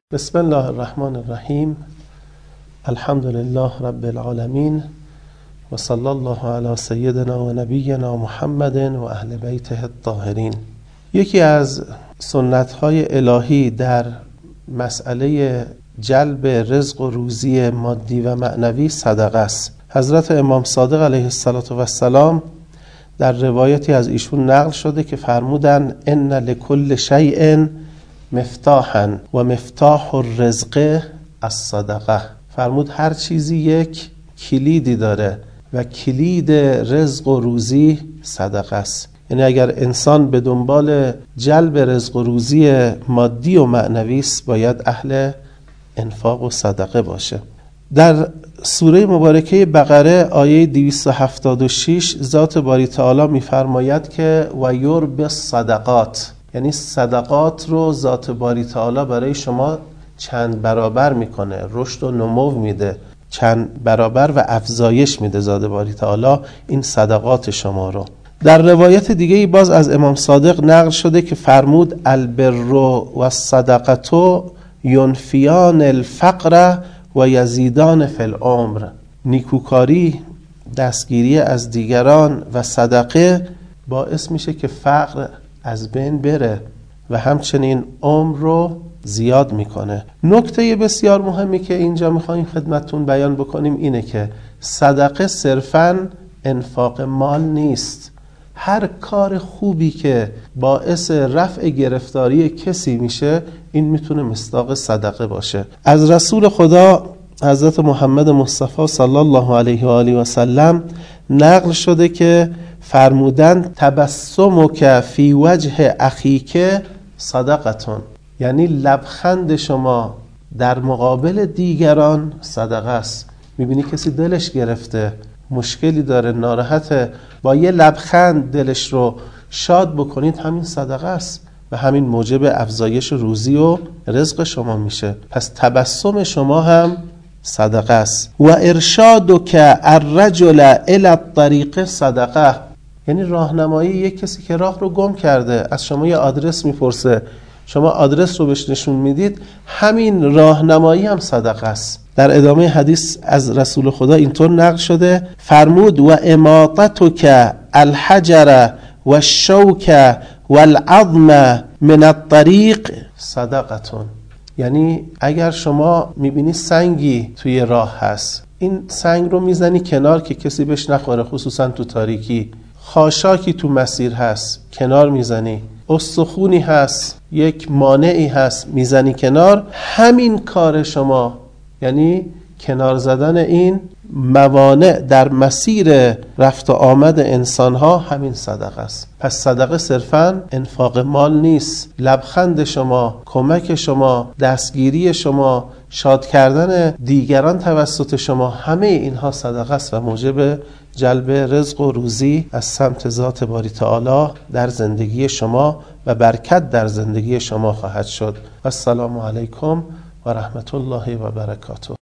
بسم الله الرحمن الرحیم. الحمد لله رب العالمین و صلی الله علی سیدنا و نبینا محمد و اهل بیته الطاهرین. یکی از سنت‌های الهی در مسئله جلب رزق و روزی مادی و معنوی صدقه است. حضرت امام صادق علیه السلام در روایتی از ایشون نقل شده که فرمودن ان لکل شیء مفتاحا و مفتاح الرزق الصدقه. فرمود هر چیزی یک کلیدی داره و کلید رزق و روزی صدقه است. یعنی اگر انسان به دنبال جلب رزق و روزی مادی و معنوی است باید اهل انفاق و صدقه باشه. در سوره مبارکه بقره آیه 276 ذات باری تعالی می‌فرماید که و یربی الصدقات، یعنی صدقات رو ذات باری تعالی برای شما چند برابر میکنه، رشد و نمو میده، چند برابر و افزایش میده ذات باری تعالی این صدقات شما رو. در روایت دیگه باز از امام صادق نقل شده که فرمود البر و الصدقه ینفیان الفقر و یزیدان فی العمر. نیکوکاری، دستگیری از دیگران و صدقه باعث میشه که فقر از بین بره و همچنین عمر رو زیاد میکنه. نکته بسیار مهمی که اینجا میخوایم خدمتتون بیان بکنیم اینه که صدقه صرفاً انفاق مال نیست. هر کار خوبی که باعث رفع گرفتاری کسی میشه این میتونه مصداق صدقه باشه. از رسول خدا حضرت محمد مصطفی صلی الله علیه و آله و سلم نقل شده که فرمودن تبسمک فی وجه اخیک صدقتون، یعنی لبخند شما در مقابل دیگران صدقه است. میبینی کسی دلش گرفته، مشکلی داره، ناراحته، با یه لبخند دلش رو شاد بکنید، همین صدقه است و همین موجب افزایش روزی و رزق شما میشه. پس تبسم شما هم صدقه است. و ارشادک الرجل الی الطریق صدقه، یعنی راهنمایی یک کسی که راه رو گم کرده از شما یه آدرس میپرسه، شما آدرس رو بهش نشون میدید، همین راهنمایی هم صدقه است. در ادامه حدیث از رسول خدا اینطور نقل شده فرمود و اماطتک الحجر و الشوک و العظم من الطریق صدقتون، یعنی اگر شما میبینی سنگی توی راه هست، این سنگ رو میزنی کنار که کسی بهش نخوره، خصوصا تو تاریکی. خاشاکی تو مسیر هست کنار میزنی، استخونی هست، یک مانعی هست میزنی کنار. همین کار شما، یعنی کنار زدن این موانع در مسیر رفت و آمد انسانها، همین صدقه است. پس صدقه صرفاً انفاق مال نیست. لبخند شما، کمک شما، دستگیری شما، شاد کردن دیگران توسط شما، همه اینها صدقه است و موجب جلب رزق و روزی از سمت ذات باری تعالی در زندگی شما و برکت در زندگی شما خواهد شد. السلام علیکم و رحمت الله و برکاته.